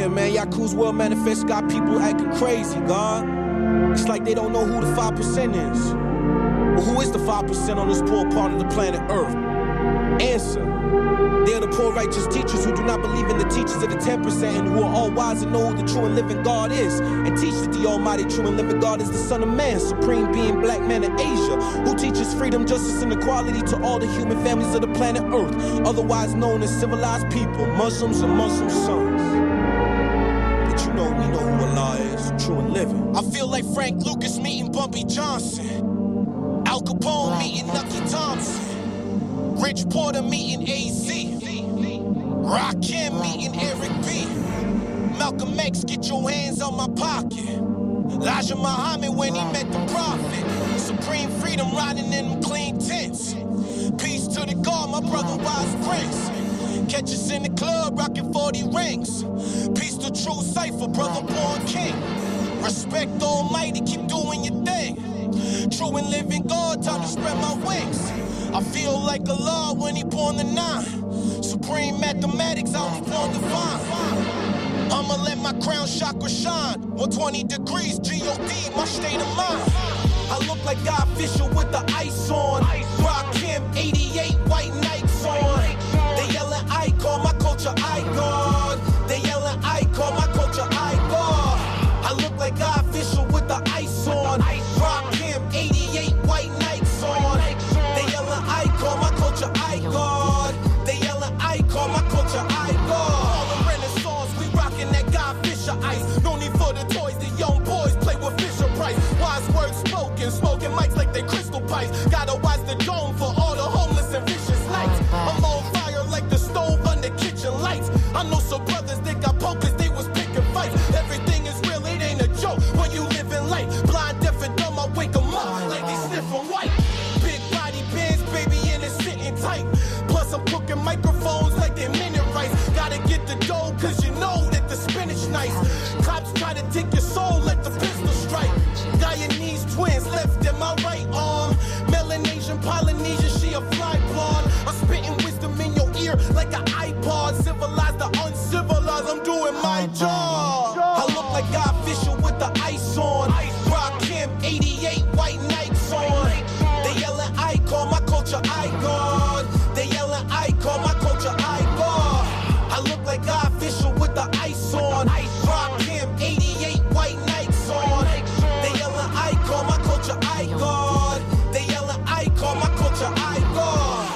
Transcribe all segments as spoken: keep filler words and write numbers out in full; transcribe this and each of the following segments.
Yeah, man, Yaku's World Manifest got people acting crazy, God. It's like they don't know who the five percent is. Well, who is the five percent on this poor part of the planet Earth? Answer. They're the poor righteous teachers who do not believe in the teachings of the ten percent and who are all wise and know who the true and living God is, and teach that the almighty true and living God is the Son of Man, supreme being, black man in Asia, who teaches freedom, justice, and equality to all the human families of the planet Earth, otherwise known as civilized people, Muslims and Muslim sons. But you know, we know who Allah is, true and living. I feel like Frank Lucas meeting Bumpy Johnson, Al Capone meeting Nucky Thompson, Rich Porter meeting A Z, Rakim meeting Eric B, Malcolm X, get your hands on my pocket, Elijah Muhammad when he met the prophet, supreme freedom riding in them clean tents, peace to the God, my brother Wise Prince, catch us in the club rocking forty rings, peace to True Cypher, brother born king, respect the almighty, keep doing your thing, true and living God, time to spread my wings. I feel like Allah when he born the nine. Supreme mathematics, I was born divine. I'ma let my crown chakra shine. one twenty degrees, G O D, my state of mind. I look like God Fisher with the ice on. Rakim, eighty-eight, white Nikes on. They yelling icon, my culture icon. They yelling icon, my culture icon. I look like God Fisher with the ice on. Rakim, eighty-eight, white Nikes on. They yelling icon, my culture icon. They yelling icon, my culture icon. All the Renaissance, we rockin' that God Fisher ice. No need for the toys, the young boys play with Fisher Price. Wise words spoken, smoking mics like they crystal pipes. Gotta watch the dome for all the homeless and vicious nights. I'm on fire like the stove under kitchen lights. I know some brothers that got pokers, they was picking fights. Everything is real, it ain't a joke when you live in light. Blind, deaf, and dumb, I wake them up like they sniffing white. Big body bands, baby, and it's sitting tight. Plus I'm cooking microphones like they minute rice. Gotta get the dough, cause you know that the spinach nice. Cops try to take your soul, let the pistol strike. Guyanese twins, left and my right arm. Melanesian, Polynesian, she a fly blonde. I'm spitting wisdom in your ear like an iPod. Civilized the uncivilized, I'm doing my job. I look like God Fisher with the ice on. Rakim, eighty-eight, white Nikes on. They yelling icon, my culture icon. They yelling icon, my culture icon. I look like God Fisher with the ice on. Rakim, eighty-eight, white Nikes on. They yelling icon, my culture icon. They yelling icon, my culture icon.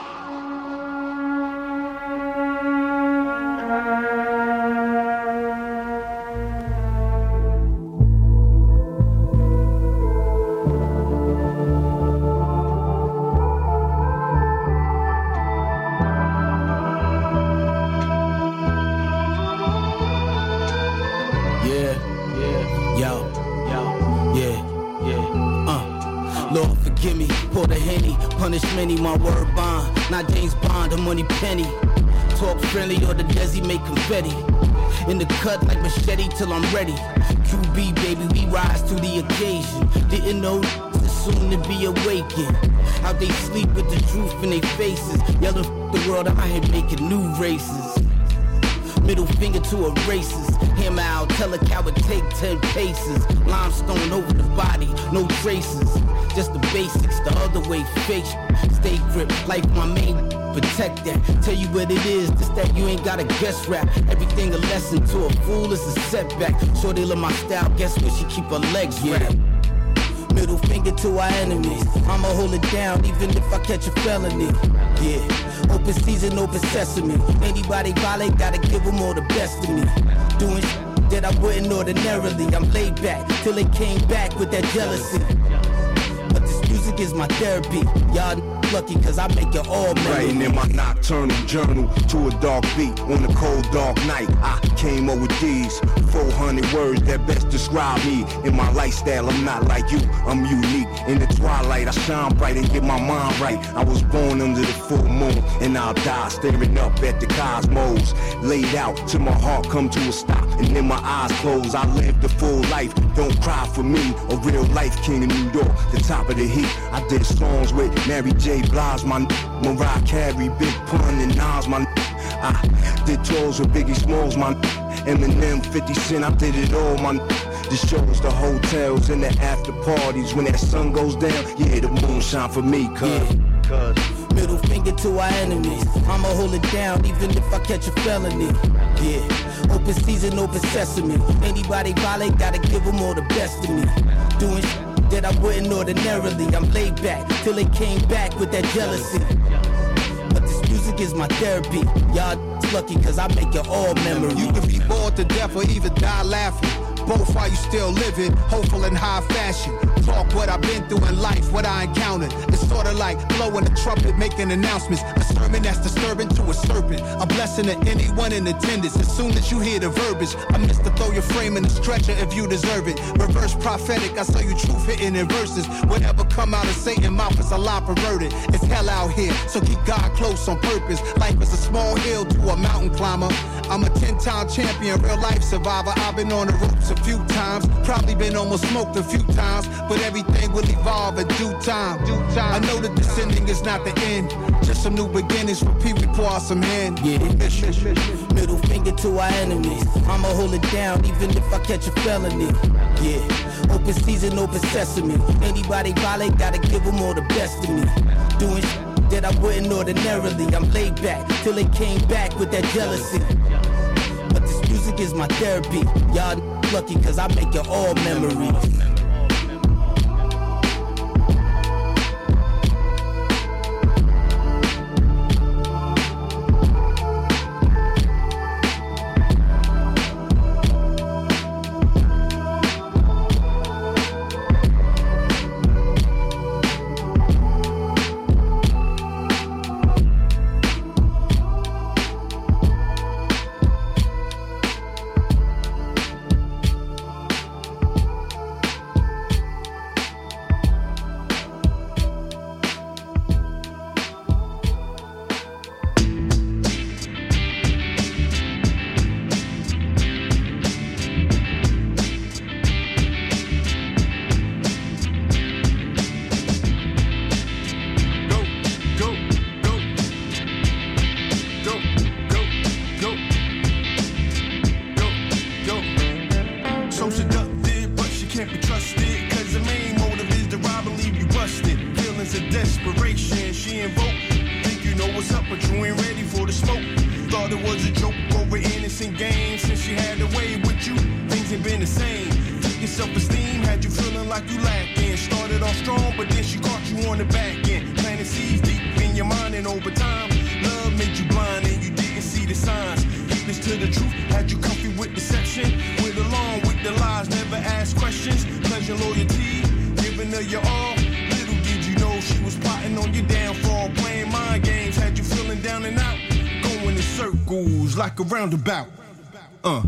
Give me, pour the Henny, punish many, my word bond. Not James Bond, a money penny. Talk friendly or the Desi make confetti. In the cut like machete till I'm ready. Q B, baby, we rise to the occasion. Didn't know it's soon to be awakened. How they sleep with the truth in their faces. Yelling f- the world, I'm out here making new races. Middle finger to a racist. Hammer out, tell a coward take ten paces. Limestone over the body, no traces. Just the basics, the other way, fake. Stay grip, life my main, protect that. Tell you what it is, just that you ain't got a guess rap. Everything a lesson to a fool is a setback. Shorty love my style, guess what, she keep her legs wrapped. Middle finger to our enemies. I'ma hold it down even if I catch a felony. Yeah, open season, open sesame. Anybody violate, gotta give them all the best of me. Doing shit that I wouldn't ordinarily. I'm laid back till they came back with that jealousy. But this music is my therapy. Y'all lucky cause I make it all melody. Writing in my nocturnal journal to a dark beat on a cold dark night. I came up with these four hundred words that best describe me. In my lifestyle, I'm not like you, I'm unique. In the twilight, I shine bright and get my mind right. I was born under the full moon, and I'll die staring up at the cosmos. Laid out till my heart come to a stop, and then my eyes close. I live the full life, don't cry for me. A real life king in New York, the top of the heat. I did songs with Mary J. Blige, my Mariah Carey, Big Pun, and Nas, my I did tours with Biggie Smalls, my Eminem, fifty Cent, I did it all, my the shows, the hotels, and the after parties. When that sun goes down, yeah, the moon shine for me, cuz. Yeah. Cuz. Middle finger to our enemies. I'ma hold it down even if I catch a felony. Yeah, open season, open sesame. Anybody violate, gotta give them all the best of me. Doing shit that I wouldn't ordinarily. I'm laid back till they came back with that jealousy. But this music is my therapy. Y'all lucky cause I make it all memory. You can be bored to death or even die laughing. Both while you still living, hopeful in high fashion. Talk what I've been through in life, what I encountered. It's sorta like blowing a trumpet, making announcements. A sermon that's disturbing to a serpent. A blessing to anyone in attendance. As soon as you hear the verbiage, I miss to throw your frame in the stretcher if you deserve it. Reverse prophetic, I saw you truth hitting in verses. Whatever come out of Satan's mouth is a lie perverted. It's hell out here, so keep God close on purpose. Life is a small hill to a mountain climber. I'm a ten-time champion, real life survivor. I've been on the ropes a few times, probably been almost smoked a few times, but everything will evolve in due time. Due time. I know that this ending is not the end, just some new beginnings for people. Pour out some hand. Yeah, middle finger to our enemies. I'ma hold it down even if I catch a felony. Yeah, open season, open sesame. Anybody violate, gotta give them all the best of me. Doing shit that I wouldn't ordinarily. I'm laid back till they came back with that jealousy. But this music is my therapy. Y'all lucky cause I make it all memories. Like a roundabout. Uh.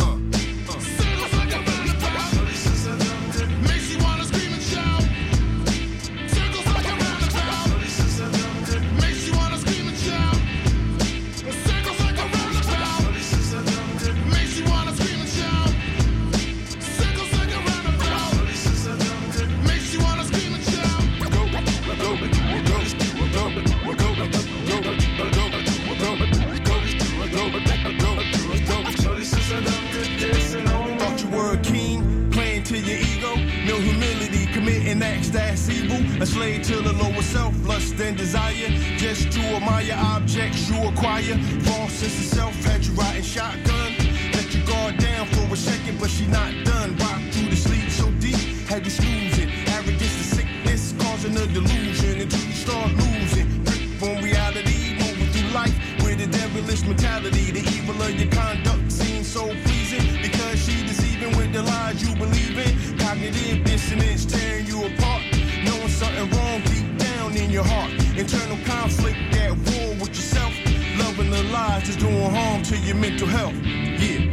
A slave to the lower self, lust and desire. Just to admire objects you acquire. False sense of self had you riding shotgun. Let your guard down for a second, but she not done. Rock through the sleep so deep, had you snoozing. Arrogance to sickness, causing a delusion until you start losing. Grip on reality, moving through life with a devilish mentality. The evil of your conduct seems so pleasing because she deceiving with the lies you believe in. Cognitive dissonance tearing you apart. Knowing something wrong deep down in your heart. Internal conflict at war with yourself. Loving the lies just doing harm to your mental health. Yeah.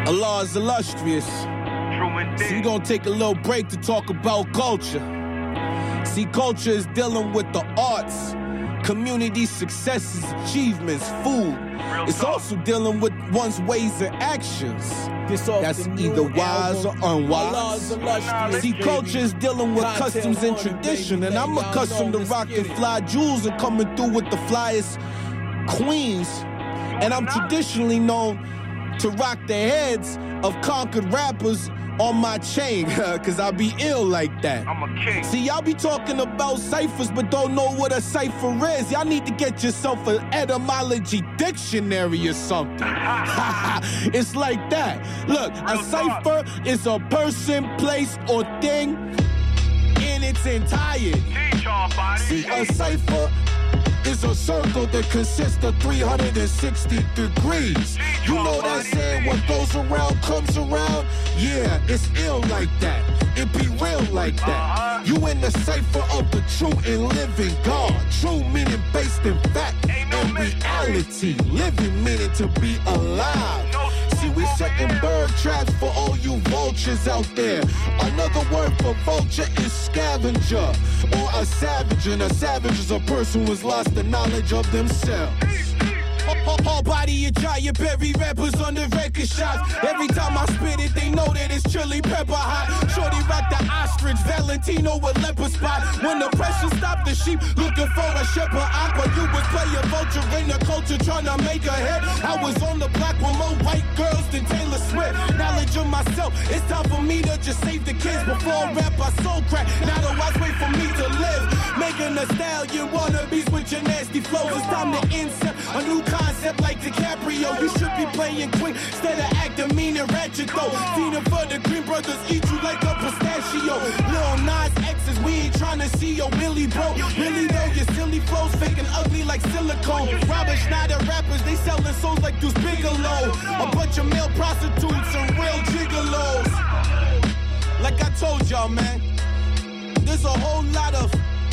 Allah is illustrious. So we're gonna take a little break to talk about culture. See, culture is dealing with the arts, community successes, achievements, food. It's also dealing with one's ways and actions. That's either wise or unwise. See, culture is dealing with customs and tradition, and I'm accustomed to rocking fly jewels and coming through with the flyest queens. And I'm traditionally known to rock the heads of conquered rappers on my chain, cause I be ill like that. I'm a king. See, y'all be talking about ciphers, but don't know what a cipher is. Y'all need to get yourself an etymology dictionary or something. It's like that. Look, a cipher is a person, place, or thing in its entirety. See, a cipher is a circle that consists of three hundred sixty degrees. You know that saying, what goes around comes around? Yeah, it's ill like that. It be real like that. You in the cipher of the true and living God. True meaning based in fact and reality. Living meaning to be alive. See, we setting bird traps for all you vultures out there. Another word for vulture is scavenger or a savage. And a savage is a person who has lost the knowledge of themselves. All body a giant berry rappers on the record shots. Every time I spit it, they know that it's chili pepper hot. Shorty rock the ostrich, Valentino with leopard spot. When the pressure stopped the sheep, looking for a shepherd aqua. You was playing vulture in the culture, trying to make a hit. I was on the block with more white girls than Taylor Swift. Knowledge of myself, it's time for me to just save the kids. Before rap, I soul crack. Now the watch wait for me to live. Making a stallion wannabes with your nasty flows. It's time to insert a new concept like DiCaprio. You should be playing quick instead of acting mean and ratchet though. Feeding for the Green Brothers, eat you like a pistachio. Lil Nas X's, we ain't trying to see your Billy bro. Really though, your silly flows faking ugly like silicone. Robert Schneider rappers, they selling souls like Deuce Bigelow. A bunch of male prostitutes and real gigolos. Like I told y'all, man, there's a whole lot of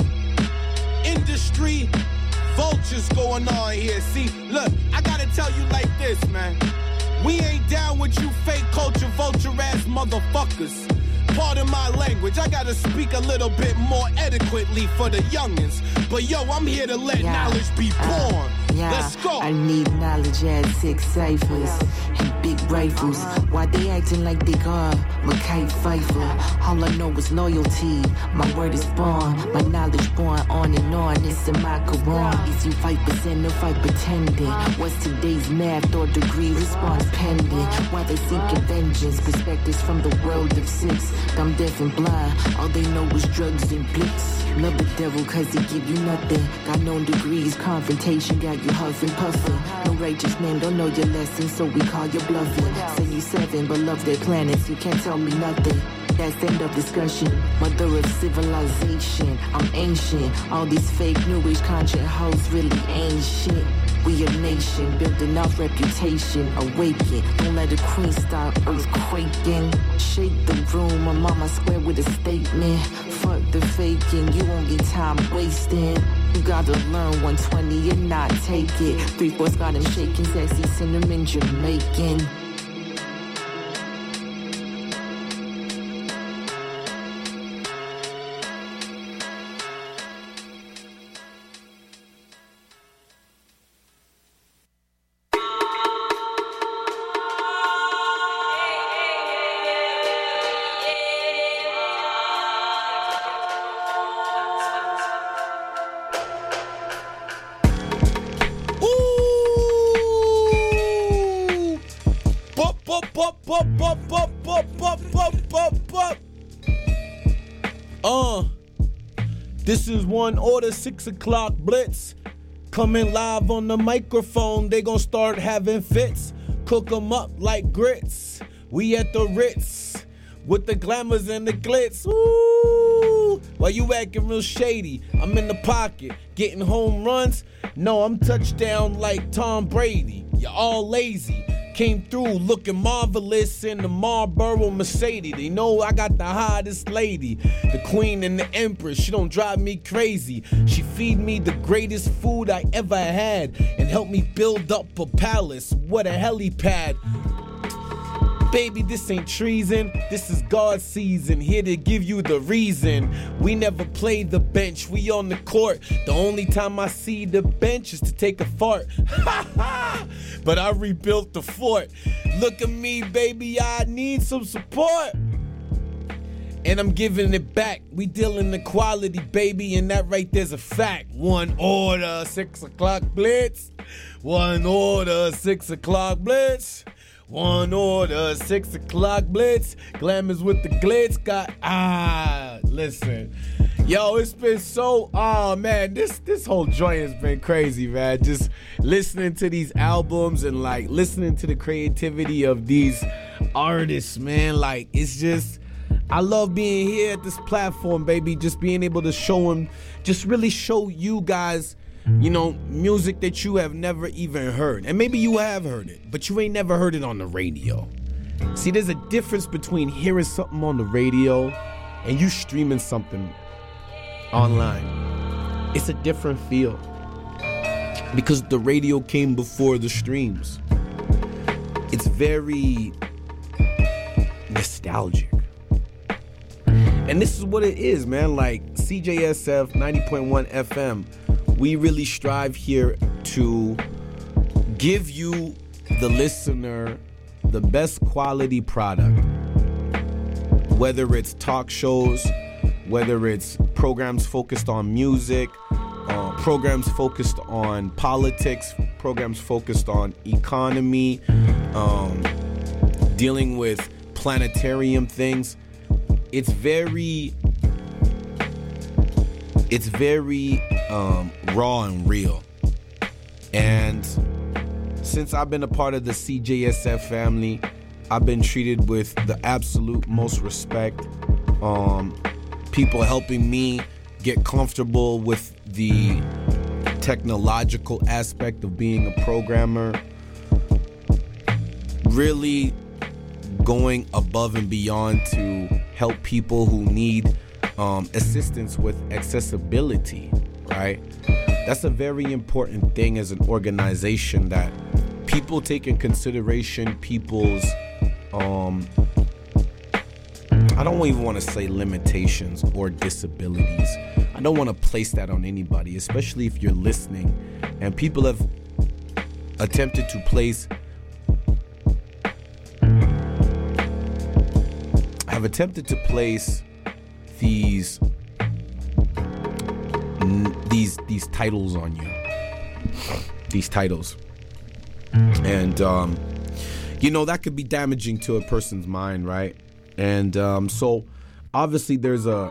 industry vultures going on here. See, look, I gotta tell you like this, man. We ain't down with you fake culture vulture ass motherfuckers. Pardon my language, I gotta speak a little bit more adequately for the youngins. But yo, I'm here to let yeah. knowledge be born. Uh, yeah. Let's go. I need knowledge at six ciphers and big rifles. Why they acting like they God? McKay Pfeiffer. All I know is loyalty. My word is born. My knowledge born on and on. It's in my Quran. Is you five percent or five pretending? What's today's math or degree? Response pending. Why they seeking vengeance? Perspectives from the world of six. I'm deaf and blind. All they know is drugs and blitz. Love the devil cause he give you nothing. Got known degrees, confrontation got you huffing, puffing. No righteous man, don't know your lesson, so we call you bluffing. Say you seven, but love their planets, you can't tell me nothing. That's end of discussion. Mother of civilization, I'm ancient. All these fake newish conscious hoes really ain't shit. We a nation, building our reputation, awaken. Don't let the queen start earthquaking. Shake the room, my mama swear with a statement. Fuck the faking, you won't get time wasting. You gotta learn one twenty and not take it. Three-fourths got him shaking, sexy cinnamon Jamaican. Uh, this is One Order six o'clock blitz. Coming live on the microphone, they gon' start having fits. Cook 'em up like grits. We at the Ritz with the glamours and the glitz. Ooh, why you acting real shady? I'm in the pocket, getting home runs. No, I'm touchdown like Tom Brady. You're all lazy. Came through looking marvelous in the Marlboro Mercedes. They know I got the hottest lady, the queen and the empress. She don't drive me crazy. She feed me the greatest food I ever had and help me build up a palace. What a helipad. Baby, this ain't treason, this is God's season, here to give you the reason. We never played the bench, we on the court. The only time I see the bench is to take a fart. But I rebuilt the fort. Look at me, baby, I need some support. And I'm giving it back. We dealing the quality, baby, and that right there's a fact. One order, six o'clock blitz. One order, six o'clock blitz. One order, six o'clock blitz. Glamours with the glitz. Got, ah, listen. Yo, it's been so, oh man, this this whole joint has been crazy, man. Just listening to these albums and like listening to the creativity of these artists, man. Like, it's just, I love being here at this platform, baby. Just being able to show them, just really show you guys, you know, music that you have never even heard. And maybe you have heard it, but you ain't never heard it on the radio. See, there's a difference between hearing something on the radio and you streaming something online. It's a different feel because the radio came before the streams. It's very nostalgic. And this is what it is, man. Like C J S F ninety point one F M, we really strive here to give you, the listener, the best quality product. Whether it's talk shows, whether it's programs focused on music, uh, programs focused on politics, programs focused on economy, um, dealing with planetarium things. It's very, it's very um, raw and real. And since I've been a part of the C J S F family, I've been treated with the absolute most respect. Um, people helping me get comfortable with the technological aspect of being a programmer. Really going above and beyond to help people who need um, assistance with accessibility, right? That's a very important thing as an organization, that people take in consideration people's, um, I don't even want to say limitations or disabilities. I don't want to place that on anybody, especially if you're listening. And people have attempted to place have attempted to place these these these titles on you, these titles, and um, you know that could be damaging to a person's mind, right? And um, so, obviously, there's a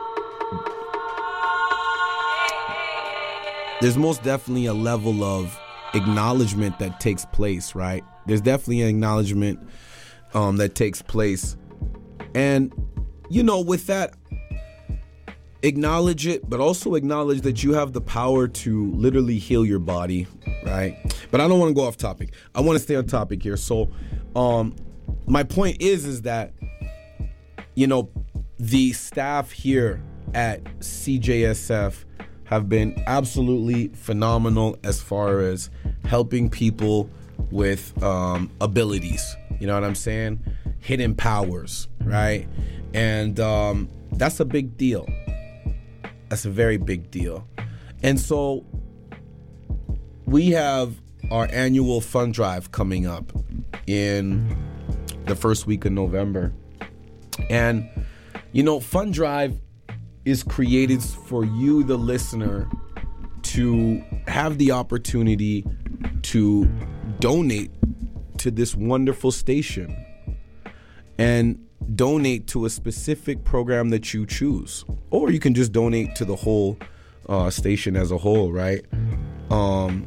there's most definitely a level of acknowledgement that takes place, right? There's definitely an acknowledgement um, that takes place. And, you know, with that, acknowledge it, but also acknowledge that you have the power to literally heal your body, right? But I don't want to go off topic. I want to stay on topic here. So, um, my point is, is that, you know, the staff here at C J S F have been absolutely phenomenal as far as helping people with um, abilities. You know what I'm saying? Hidden powers, right? And um, that's a big deal. That's a very big deal. And so we have our annual fund drive coming up in the first week of November. And, you know, fund drive is created for you, the listener, to have the opportunity to donate to this wonderful station and donate to a specific program that you choose, or you can just donate to the whole uh, station as a whole, right? Um,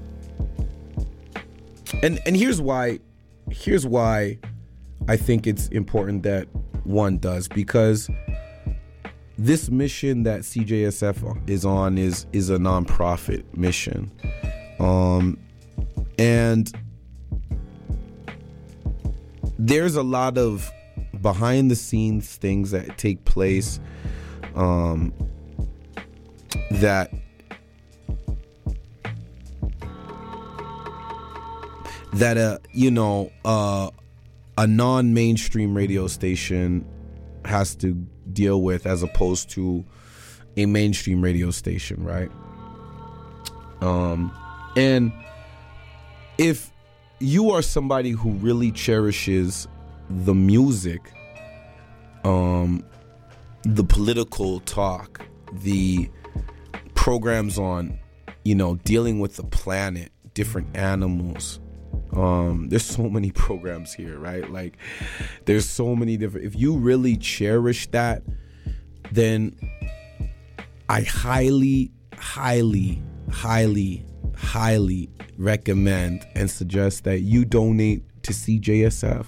and and here's why, here's why I think it's important that one does, because this mission that C J S F is on is is a nonprofit mission, um, and there's a lot of behind the scenes things that take place um, that that uh you know uh a non-mainstream radio station has to deal with as opposed to a mainstream radio station, right? Um, and if you are somebody who really cherishes the music, um, the political talk, the programs on, you know, dealing with the planet, different animals, um, there's so many programs here, right? Like, there's so many different. If you really cherish that, then I highly, highly, highly, highly recommend and suggest that you donate to C J S F.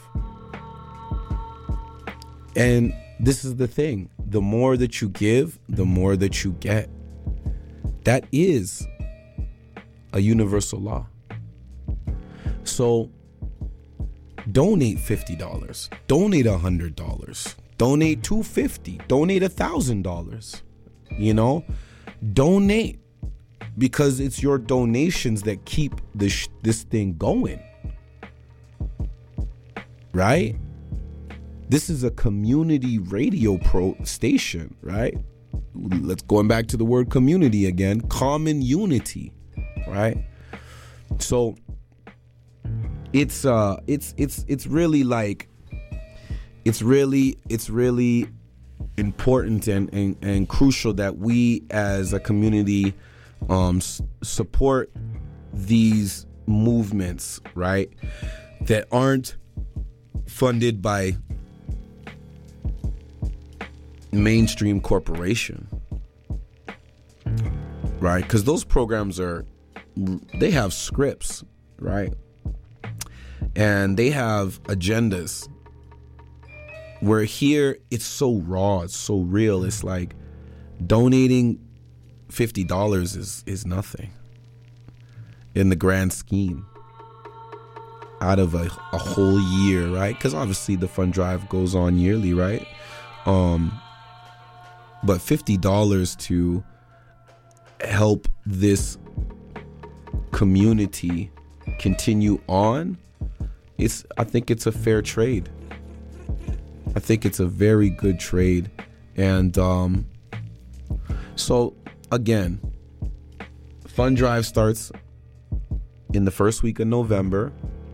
And this is the thing. The more that you give, the more that you get. That is a universal law. So donate fifty dollars. Donate one hundred dollars. Donate two hundred fifty dollars. Donate one thousand dollars. You know? Donate. Because it's your donations that keep this, this thing going. Right? This is a community radio pro station, right? Let's going back to the word community again. Common unity, right? So it's uh it's it's it's really like it's really it's really important and and, and crucial that we as a community um s- support these movements, right? That aren't funded by mainstream corporation, right? Because those programs are, they have scripts, right? And they have agendas. Where here it's so raw, it's so real. It's like donating fifty dollars is is nothing in the grand scheme out of a, a whole year, right? Because obviously the fund drive goes on yearly, right? Um, but fifty dollars to help this community continue on, it's I think it's a fair trade. I think it's a very good trade. And um, so again, fund drive starts in the first week of November,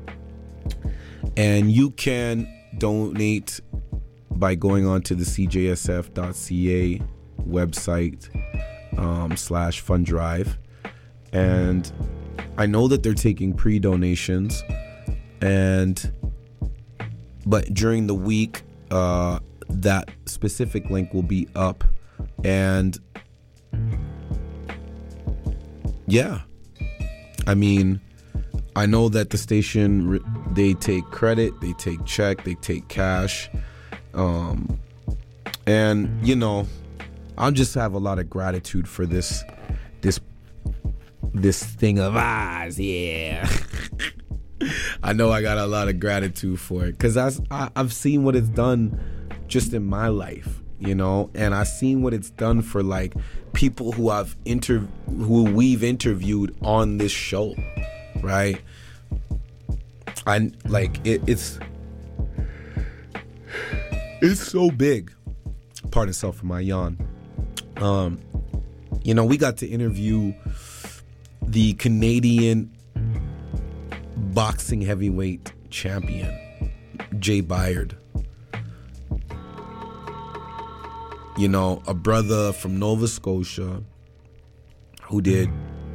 and you can donate by going on to the C J S F dot C A website um, slash fund drive. And I know that they're taking pre-donations, and but during the week, uh, that specific link will be up. And yeah, I mean, I know that the station, they take credit, they take check, they take cash. Um, and, you know, I just have a lot of gratitude for this, this, this thing of ours. Yeah. I know I got a lot of gratitude for it because I, I've seen what it's done just in my life, you know, and I've seen what it's done for like people who I've inter who we've interviewed on this show, right? I like it, it's it's so big. Pardon itself for my yawn. Um, you know, we got to interview the Canadian boxing heavyweight champion, Jay Byard. You know, a brother from Nova Scotia who did,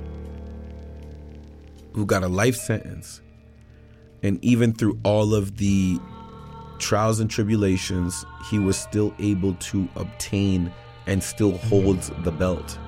who got a life sentence. And even through all of the trials and tribulations, he was still able to obtain and still holds the belt.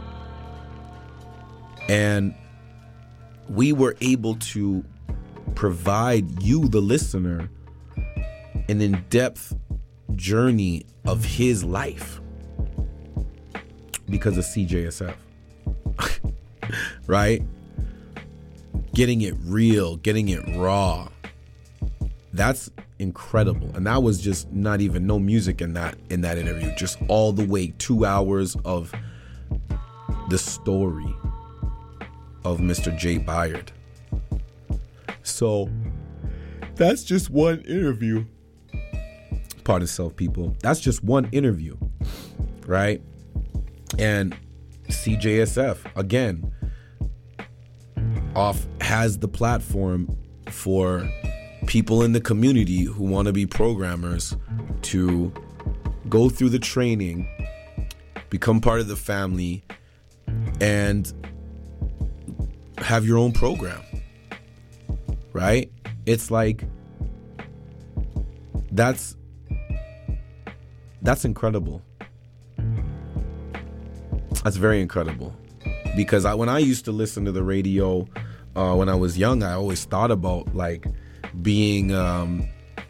And we were able to provide you, the listener, an in-depth journey of his life because of C J S F. Right? Getting it real, getting it raw. That's incredible. And that was just not even no music in that in that interview, just all the way two hours of the story of Mister Jay Byard. So that's just one interview. Pardon self, people. That's just one interview, right? And C J S F, again, off has the platform for people in the community who want to be programmers to go through the training, become part of the family, and have your own program, right? It's like, that's that's incredible. That's very incredible. Because I, when I used to listen to the radio uh, when I was young, I always thought about like being um,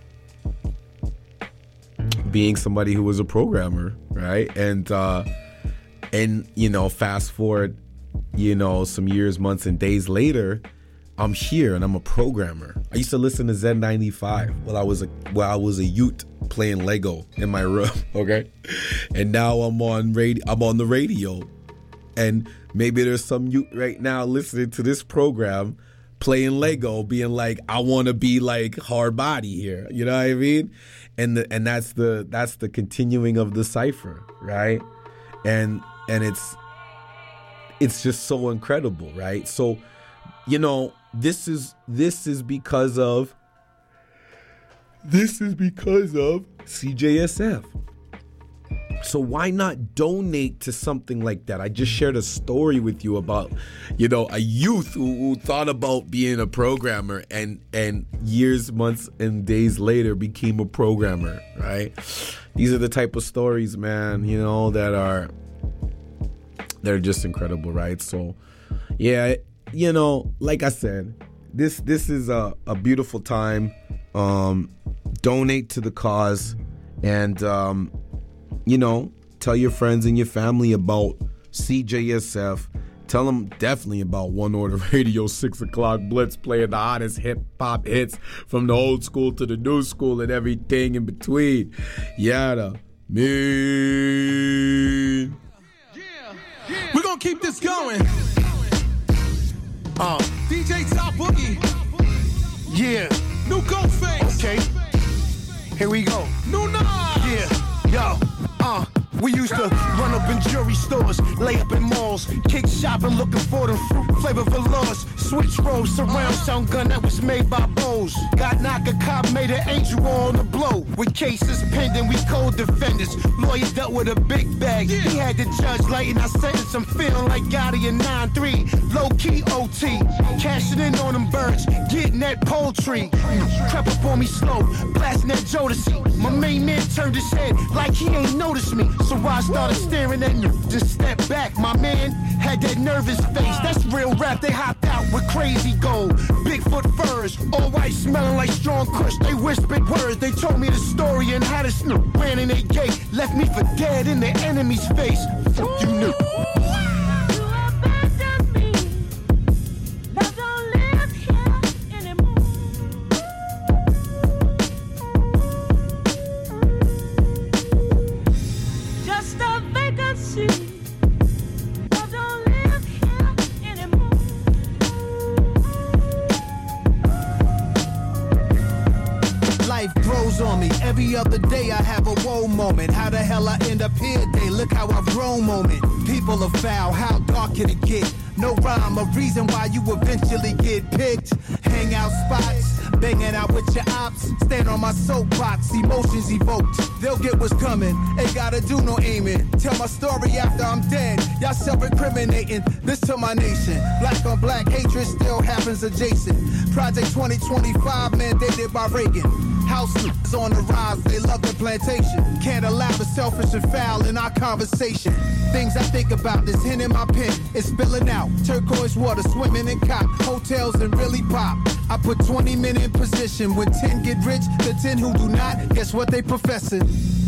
being somebody who was a programmer, right? And uh, and you know, fast forward, you know, some years, months, and days later, I'm here and I'm a programmer. I used to listen to Z ninety-five while I was a while I was a youth playing Lego in my room, okay? And now I'm on radio. I'm on the radio, and maybe there's some youth right now listening to this program, playing Lego, being like, I want to be like Hard Body here. You know what I mean? And the and that's the that's the continuing of the cipher, right? And and it's it's just so incredible, right? So, you know, this is this is because of this is because of C J S F. So why not donate to something like that? I just shared a story with you about, you know, a youth who, who thought about being a programmer and and years, months, and days later became a programmer, right? These are the type of stories, man, you know, that are they're just incredible, right? So, yeah, you know, like I said, this this is a, a beautiful time. Um, donate to the cause, and um, you know, tell your friends and your family about C J S F. Tell them definitely about One Order Radio, six o'clock Blitz, playing the hottest hip hop hits from the old school to the new school and everything in between. Yada mean. We're gonna keep this going. Uh, D J Top Boogie. Yeah. New Ghostface. Okay. Here we go. New Nas. Yeah. Yo. Uh. We used to run up in jewelry stores, lay up in malls, kick shopping looking for them fruit flavor velours. Switch rolls, surround sound gun that was made by Bose. Got knock a cop, made an angel on the blow. With cases pending, we cold defenders. Lawyer dealt with a big bag. He had the judge lighting our sentence. I'm feeling like Gotti in nine three. Low key O T. Cashing in on them birds, getting that poultry. Crept up on me slow, blasting that Jodeci. My main man turned his head like he ain't noticed me. So I started staring at you, just step back. My man had that nervous face. That's real rap. They hopped out with crazy gold, Bigfoot furs, all white smelling like strong kush. They whispered words. They told me the story and how the snoop ran in their gate, left me for dead in the enemy's face. Fuck you knew. On me every other day, I have a woe moment. How the hell I end up here? Day, look how I've grown moment. People are foul, how dark can it get? No rhyme, a reason why you eventually get picked. Hangout spots, banging out with your ops. Stand on my soapbox, emotions evoked. They'll get what's coming, ain't gotta do no aiming. Tell my story after I'm dead, y'all self-incriminating. This to my nation, black on black hatred still happens adjacent. Project twenty twenty-five mandated by Reagan. House is on the rise, they love the plantation. Can't allow the selfish and foul in our conversation. Things I think about, this hen in my pen, it's spilling out. Turquoise water, swimming in cop, hotels and really pop. I put twenty men in position. When ten get rich, the ten who do not, guess what they professing?